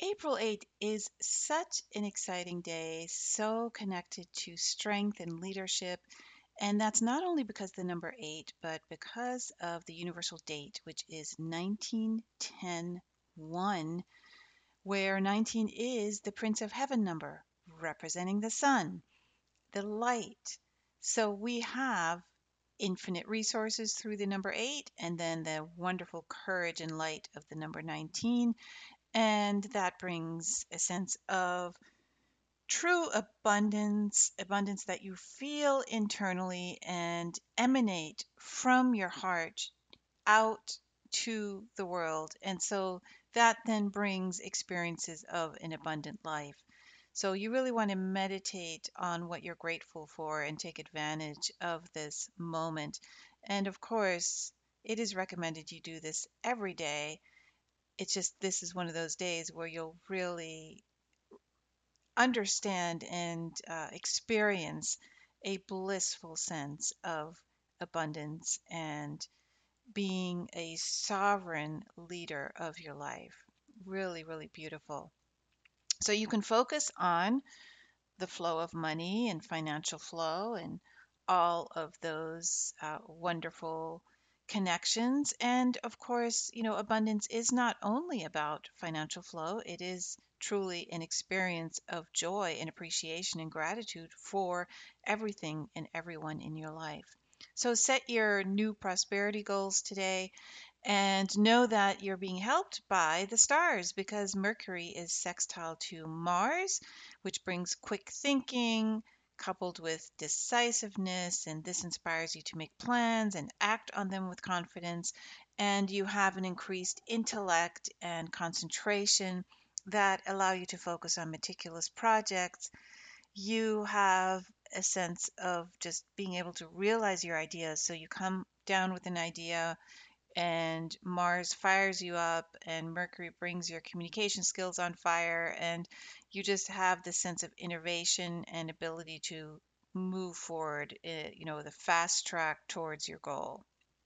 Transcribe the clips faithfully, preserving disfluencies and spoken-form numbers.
April eighth is such an exciting day, so connected to strength and leadership. And that's not only because the number eight, but because of the universal date, which is nineteen ten one, where nineteen is the Prince of Heaven number, representing the sun, the light. So we have infinite resources through the number eight, and then the wonderful courage and light of the number nineteen. And that brings a sense of true abundance, abundance that you feel internally and emanate from your heart out to the world. And so that then brings experiences of an abundant life. So you really want to meditate on what you're grateful for and take advantage of this moment. And of course, it is recommended you do this every day. It's just this is one of those days where you'll really understand and uh, experience a blissful sense of abundance and being a sovereign leader of your life. Really, really beautiful. So you can focus on the flow of money and financial flow and all of those uh, wonderful connections. And of course, you know, abundance is not only about financial flow, it is truly an experience of joy and appreciation and gratitude for everything and everyone in your life. So set your new prosperity goals today and know that you're being helped by the stars because Mercury is sextile to Mars, which brings quick thinking coupled with decisiveness. And this inspires you to make plans and act on them with confidence. And you have an increased intellect and concentration that allow you to focus on meticulous projects. You have a sense of just being able to realize your ideas. So you come down with an idea and Mars fires you up, and Mercury brings your communication skills on fire, and you just have this sense of innovation and ability to move forward, uh, you know, the fast track towards your goal.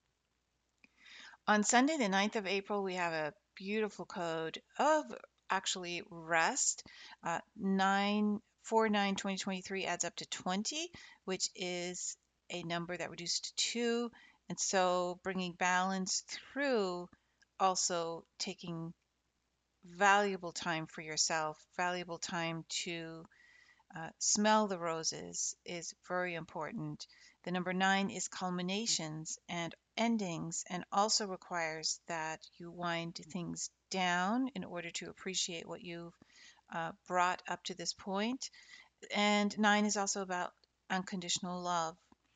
On Sunday, the ninth of April, we have a beautiful code of actually rest. Uh, nine four nine twenty twenty-three adds up to twenty, which is a number that reduces to two. And so bringing balance through also taking valuable time for yourself, valuable time to uh, smell the roses is very important. The number nine is culminations and endings, and also requires that you wind things down in order to appreciate what you've uh, brought up to this point. And nine is also about unconditional love.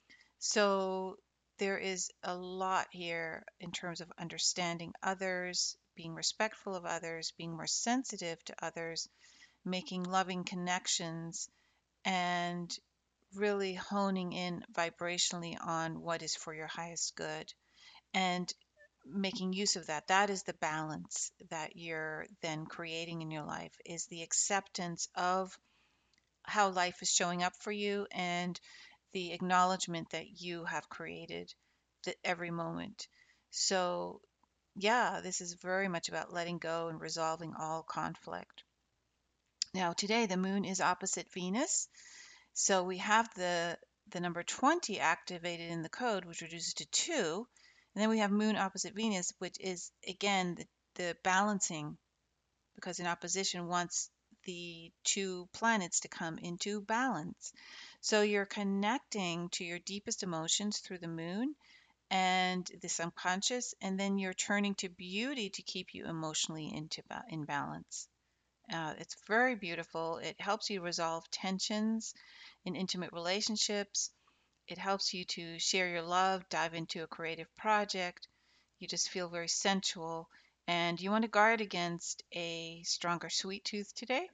So there is a lot here in terms of understanding others, being respectful of others, being more sensitive to others, making loving connections, and really honing in vibrationally on what is for your highest good and making use of that. That is the balance that you're then creating in your life, is the acceptance of how life is showing up for you and the acknowledgement that you have created the, every moment. So yeah, this is very much about letting go and resolving all conflict. Now today the moon is opposite Venus. So we have the the number twenty activated in the code, which reduces to two. And then we have Moon opposite Venus, which is again the, the balancing, because in opposition wants the two planets to come into balance. So you're connecting to your deepest emotions through the moon and the subconscious, and then you're turning to beauty to keep you emotionally into ba- in balance. Uh, it's very beautiful. It helps you resolve tensions in intimate relationships. It helps you to share your love, dive into a creative project. You just feel very sensual. And you want to guard against a stronger sweet tooth today.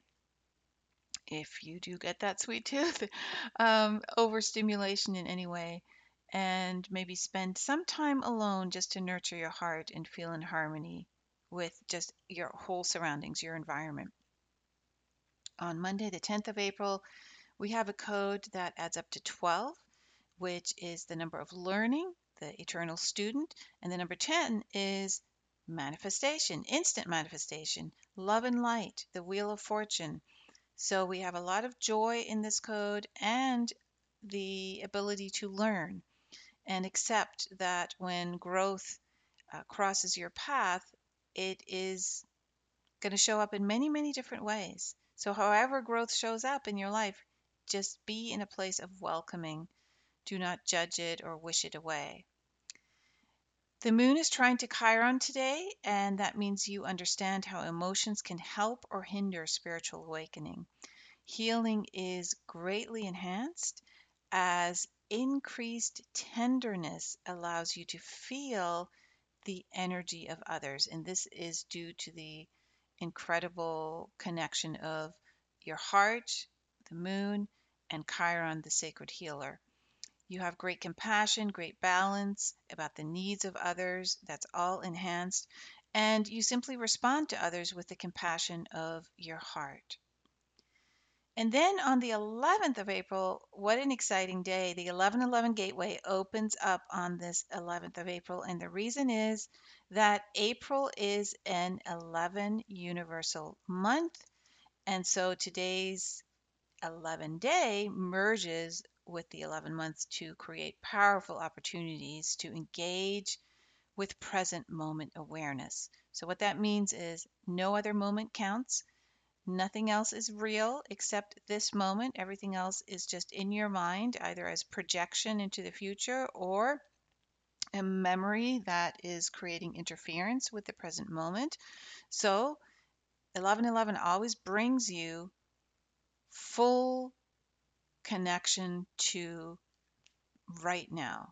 If you do get that sweet tooth, um, overstimulation in any way, and maybe spend some time alone just to nurture your heart and feel in harmony with just your whole surroundings, your environment. On Monday, the tenth of April, we have a code that adds up to twelve, which is the number of learning, the eternal student. And the number ten is manifestation, instant manifestation, love and light, the Wheel of Fortune. So we have a lot of joy in this code and the ability to learn and accept that when growth uh, crosses your path, it is going to show up in many, many different ways. So, however, growth shows up in your life, just be in a place of welcoming. Do not judge it or wish it away. The moon is trying to Chiron today, and that means you understand how emotions can help or hinder spiritual awakening. Healing is greatly enhanced as increased tenderness allows you to feel the energy of others. And this is due to the incredible connection of your heart, the moon, and Chiron, the sacred healer. You have great compassion, great balance about the needs of others. That's all enhanced. And you simply respond to others with the compassion of your heart. And then on the eleventh of April, what an exciting day. The eleven eleven Gateway opens up on this eleventh of April. And the reason is that April is an eleven universal month. And so today's eleven day merges with the eleven months to create powerful opportunities to engage with present moment awareness. So, what that means is no other moment counts. Nothing else is real except this moment. Everything else is just in your mind, either as projection into the future or a memory that is creating interference with the present moment. So, eleven eleven always brings you full connection to right now.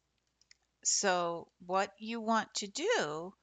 So, what you want to do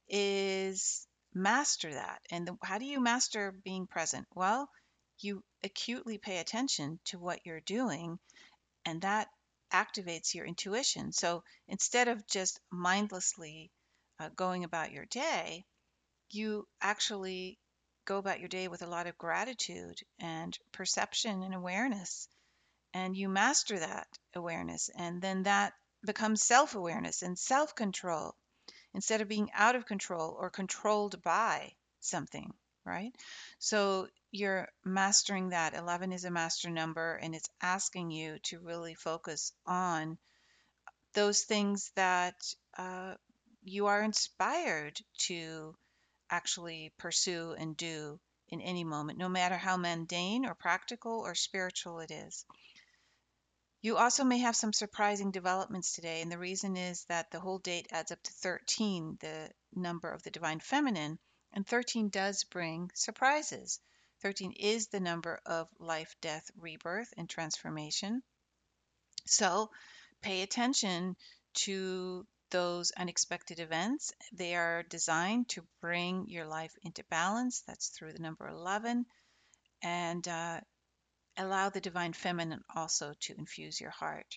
is master that. And the, how do you master being present? Well, you acutely pay attention to what you're doing, and that activates your intuition. So, instead of just mindlessly uh, going about your day, you actually go about your day with a lot of gratitude and perception and awareness, and you master that awareness, and then that becomes self-awareness and self-control instead of being out of control or controlled by something, right? So you're mastering that. eleven is a master number, and it's asking you to really focus on those things that uh, you are inspired to actually pursue and do in any moment, no matter how mundane or practical or spiritual it is. You also may have some surprising developments today, and the reason is that the whole date adds up to thirteen, the number of the divine feminine, and thirteen does bring surprises. thirteen is the number of life, death, rebirth, and transformation. So pay attention to those unexpected events. They are designed to bring your life into balance. That's through the number eleven. And uh, allow the divine feminine also to infuse your heart.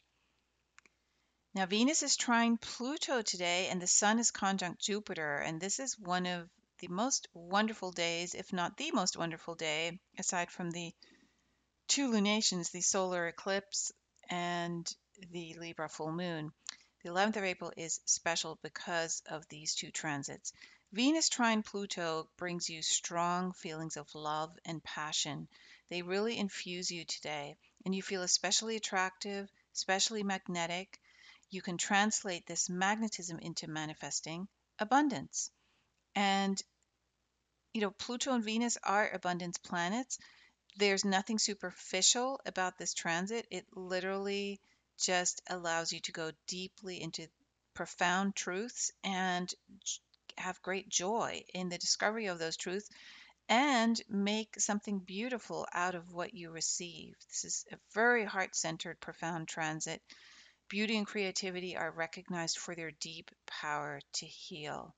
Now, Venus is trine Pluto today, and the Sun is conjunct Jupiter. And this is one of the most wonderful days, if not the most wonderful day, aside from the two lunations, the solar eclipse and the Libra full moon. The eleventh of April is special because of these two transits. Venus trine Pluto brings you strong feelings of love and passion. They really infuse you today, and you feel especially attractive, especially magnetic. You can translate this magnetism into manifesting abundance. And, you know, Pluto and Venus are abundance planets. There's nothing superficial about this transit. It literally just allows you to go deeply into profound truths and have great joy in the discovery of those truths and make something beautiful out of what you receive. This is a very heart centered, profound transit. Beauty and creativity are recognized for their deep power to heal.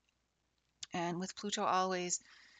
And with Pluto always,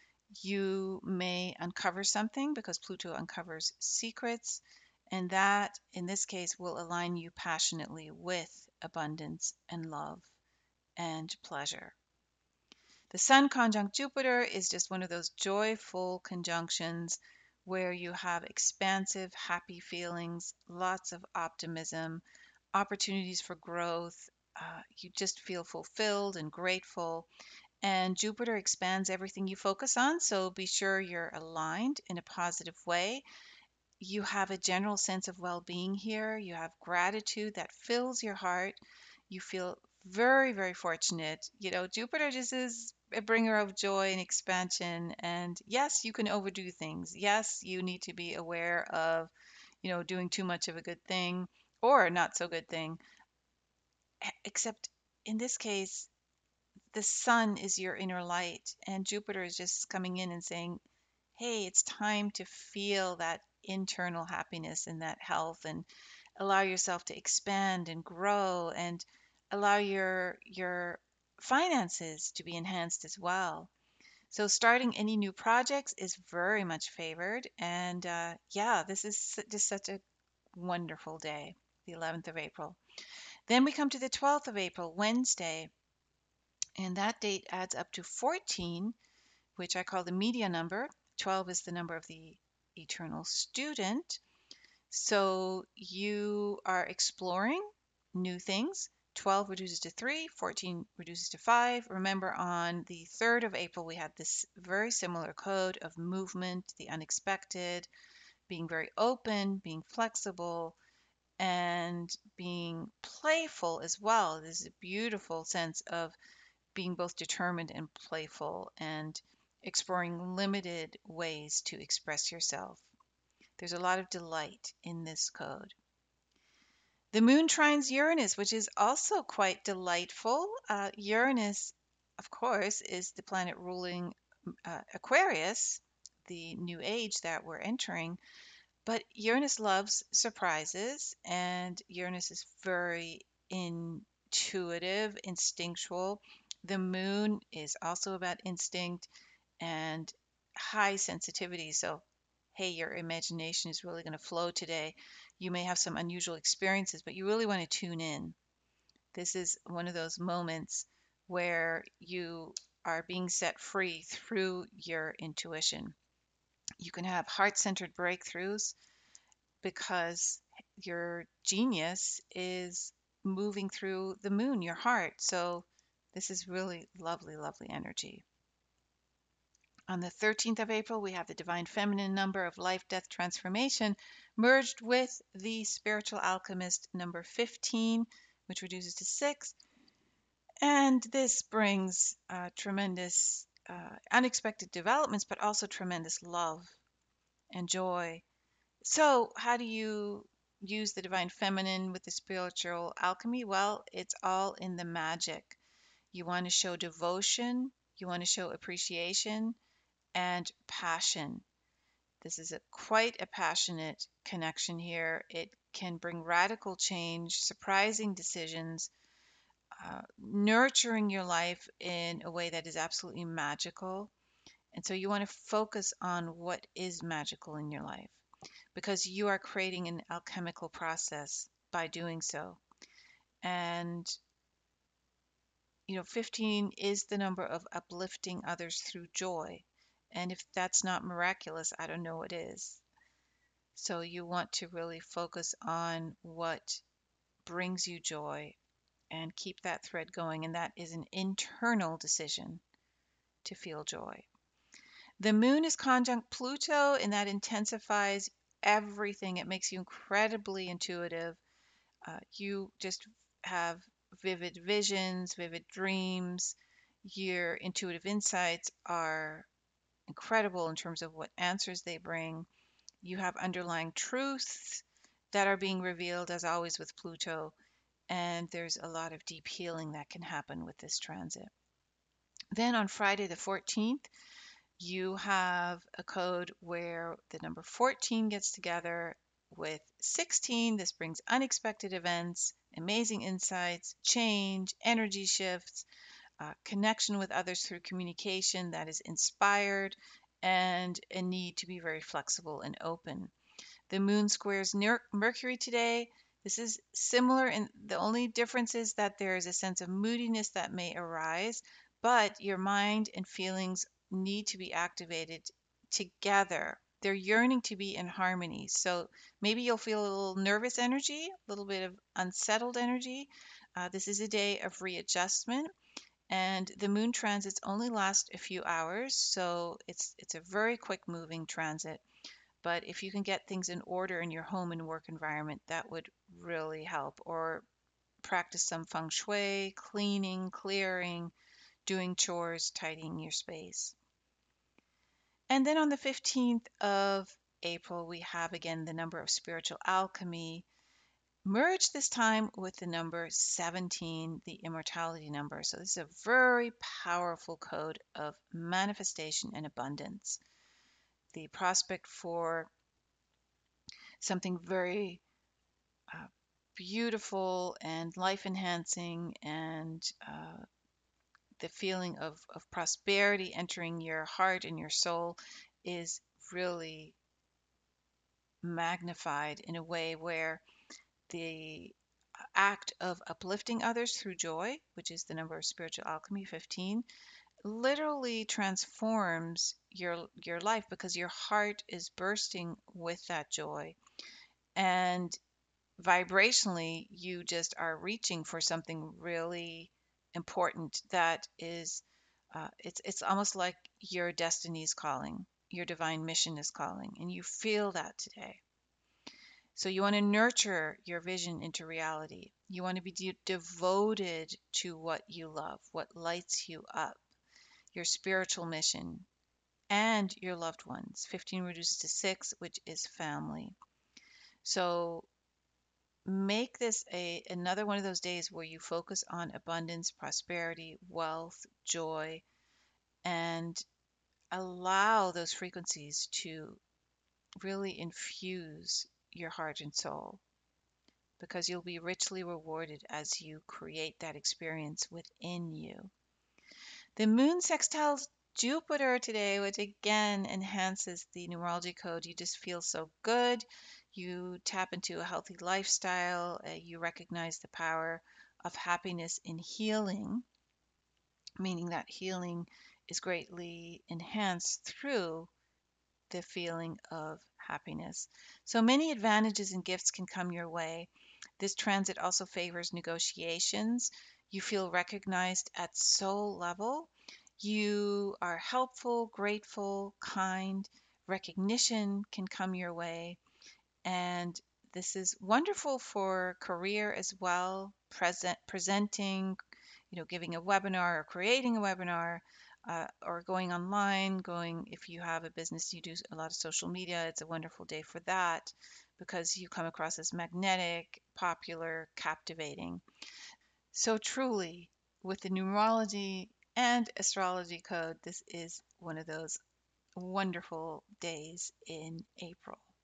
you may uncover something because Pluto uncovers secrets, and that, in this case, will align you passionately with abundance and love and pleasure. The Sun conjunct Jupiter is just one of those joyful conjunctions where you have expansive, happy feelings, lots of optimism, opportunities for growth. Uh, you just feel fulfilled and grateful. And Jupiter expands everything you focus on, so be sure you're aligned in a positive way. You have a general sense of well being here. You have gratitude that fills your heart. You feel very, very fortunate. You know, Jupiter just is a bringer of joy and expansion. And yes, you can overdo things. Yes, you need to be aware of, you know, doing too much of a good thing or a not so good thing. E- Except in this case, the sun is your inner light, and Jupiter is just coming in and saying, hey, it's time to feel that internal happiness and that health and allow yourself to expand and grow and allow your your finances to be enhanced as well. So starting any new projects is very much favored. And uh, yeah, this is s- just such a wonderful day, the eleventh of April. Then we come to the twelfth of April, Wednesday, and that date adds up to fourteen, which I call the media number. twelve is the number of the eternal student. So you are exploring new things. twelve reduces to three, fourteen reduces to five. Remember, on the third of April, we had this very similar code of movement, the unexpected, being very open, being flexible, and being playful as well. This is a beautiful sense of being both determined and playful and exploring limited ways to express yourself. There's a lot of delight in this code. The moon trines Uranus, which is also quite delightful. Uh, Uranus, of course, is the planet ruling uh, Aquarius, the new age that we're entering. But Uranus loves surprises, and Uranus is very intuitive, instinctual. The moon is also about instinct and high sensitivity. So, hey, your imagination is really going to flow today. You may have some unusual experiences, but you really want to tune in. This is one of those moments where you are being set free through your intuition. You can have heart centered breakthroughs because your genius is moving through the moon, your heart. So, this is really lovely, lovely energy. On the thirteenth of April, we have the divine feminine number of life death transformation merged with the spiritual alchemist number fifteen, which reduces to six. And this brings uh, tremendous uh, unexpected developments, but also tremendous love and joy. So, how do you use the divine feminine with the spiritual alchemy? Well, it's all in the magic. You want to show devotion, you want to show appreciation and passion. This is a quite a passionate connection here. It can bring radical change, surprising decisions, uh, nurturing your life in a way that is absolutely magical. And so you want to focus on what is magical in your life because you are creating an alchemical process by doing so. And, you know, fifteen is the number of uplifting others through joy. And if that's not miraculous, I don't know what is. So you want to really focus on what brings you joy and keep that thread going. And that is an internal decision to feel joy. The moon is conjunct Pluto, and that intensifies everything. It makes you incredibly intuitive. Uh, you just have vivid visions, vivid dreams. Your intuitive insights are incredible in terms of what answers they bring. You have underlying truths that are being revealed, as always with Pluto, and there's a lot of deep healing that can happen with this transit. Then on Friday the fourteenth, you have a code where the number fourteen gets together with sixteen. This brings unexpected events, amazing insights, change, energy shifts, uh, connection with others through communication that is inspired, and a need to be very flexible and open. The moon squares Mercury today. This is similar, and the only difference is that there is a sense of moodiness that may arise, but your mind and feelings need to be activated together. They're yearning to be in harmony. So maybe you'll feel a little nervous energy, a little bit of unsettled energy. Uh, this is a day of readjustment, And the moon transits only last a few hours, so it's it's a very quick moving transit. But if you can get things in order in your home and work environment, that would really help. Or practice some feng shui, cleaning, clearing, doing chores, tidying your space. And then on the fifteenth of April, we have again the number of spiritual alchemy, merged this time with the number seventeen, the immortality number. So this is a very powerful code of manifestation and abundance. The prospect for something very uh, beautiful and life enhancing, and uh, the feeling of, of prosperity entering your heart and your soul is really magnified in a way where the act of uplifting others through joy, which is the number of spiritual alchemy, fifteen, literally transforms your your life because your heart is bursting with that joy. And vibrationally, you just are reaching for something really important that is uh, it's it's almost like your destiny is calling, your divine mission is calling, and you feel that today. So you want to nurture your vision into reality. You want to be de- devoted to what you love, what lights you up, your spiritual mission, and your loved ones. fifteen reduces to six, which is family. So make this a another one of those days where you focus on abundance, prosperity, wealth, joy, and allow those frequencies to really infuse your heart and soul, because you'll be richly rewarded as you create that experience within you. The moon sextiles Jupiter today, which again enhances the numerology code. You just feel so good. You tap into a healthy lifestyle. Uh, you recognize the power of happiness in healing, meaning that healing is greatly enhanced through the feeling of happiness. So many advantages and gifts can come your way. This transit also favors negotiations. You feel recognized at soul level. You are helpful, grateful, kind. Recognition can come your way. And this is wonderful for career as well, present presenting, you know, giving a webinar or creating a webinar, uh, or going online, going, if you have a business, you do a lot of social media, it's a wonderful day for that because you come across as magnetic, popular, captivating. So truly, with the numerology and astrology code, this is one of those wonderful days in April.